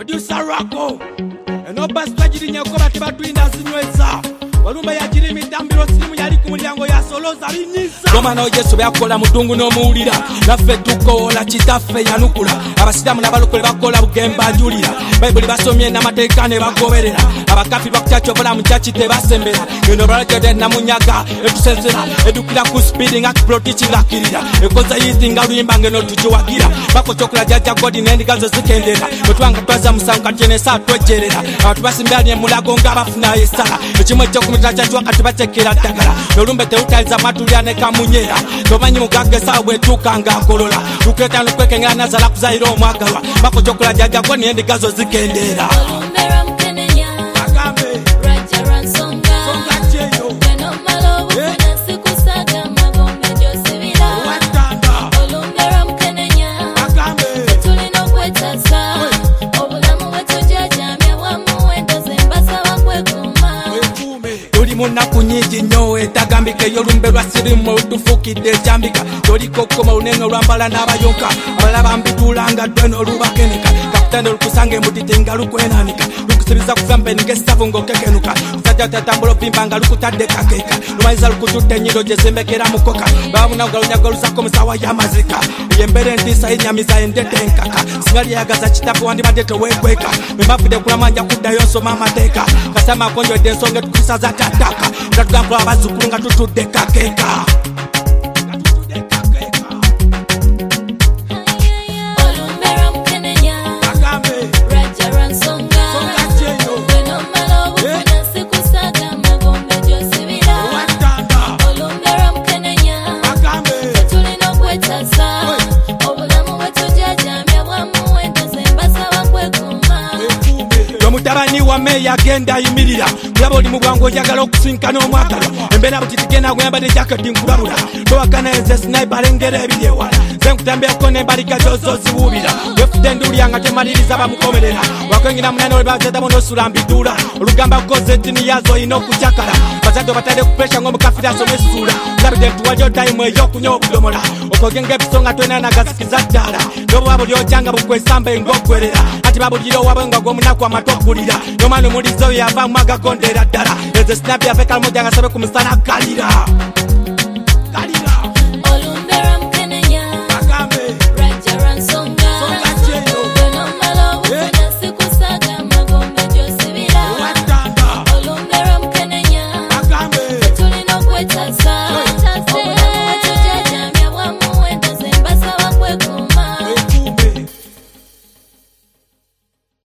producer Rocco eno basi twagirinya ko bati badwinda zinyweza walumba yagiri mitambiro simu yali ku mulyango ya soloza binyisa koma no Yesu byakola mudungu no muulira naffe tukola kitaffe yanukula abasidamu nabalokole bakola bugemba julira Bible basomye na mateeka ne bagoberera abakafi bakuchacho bola muchachi tebasembera eno balajode na munyaga etusenzera edukira ku speeding ak protich ngakirira ekoza yizinga luyimba ngeno tujiwagira bakochokola jaja godi nendi gazo zikendera otwanga twaza musanga tene sa twejerera abantu basimbanye mulago ngabafuna yesala ekimwe cyo kumitacha chwa katibatekera takala nolumbe teutaliza matulya ne kamunyera tomanyi mugage sawe tukanga kolola tuketa lukweke ngana zala kuzairo omwagalwa bakochokola jaja godi nendi gazo zikendera muna kunyiji nyowe tagambike yolumbe lwasirimu tufukide jambika yoli kokoma uneno lwambala n'abayonka abalaba mbitulanga dweno lubakeneka kapitani olukusange mutitenga lukwenanika lukusiriza kufambe ngesavu ngokekenuka kusajja tatambulo vimbanga lukutadde kakeka lumayiza lukutute nyiro jezembekera mukoka babunanga lunyago lusako musawa yamazika yembere ndisa inyamiza endete nkaka singali yagaza kitabu wandibadde towekweka membafude kulamanja kuddayo nsoma amateeka kasama konjo edensonge tukusaza tata Ndatugambo abazukulu nga tutudde kakeka Olumbera mukenenya Agambe Raja Ransonga Songa Bweno malo bufuna sikusaga magombe josibira Watanda Olumbera mukenenya Agambe Tulina okwetasa obulamu bwetu jajamya bwamu wendoze mbasaba kwekuma Yomutabani wa meya genda yimirira Mulaba oli mu bwangu oyagala okusinkana omwagalo embeera bukitigenda gwembadde jaketi nkulabula towakana eze sniper alengera ebiri ewala ze nkutembeeko n'embaliga zozo ziwuubira wefudde enduulya nga temaliriza bamukomerera wakwengera munene we bazetamu n'osula mbidula olugamba kukoza ettini yazo olina okucakala bazadde obatadde ku presha ng'omukafiri asoma essuula olabidde ntuwajo tayimu ey'okunywa obudomola okwogenga ebisonga twenanagasikiza ddala n'obuba buli ojanga bukwesamba eng'oggwerera ati babulira owabwenga gw'omunaku amatogulira n'omwana omulizo oyo yavaamu agakondera ddala eze sinapi yaffe kalamoja nga sabe ku musana kalira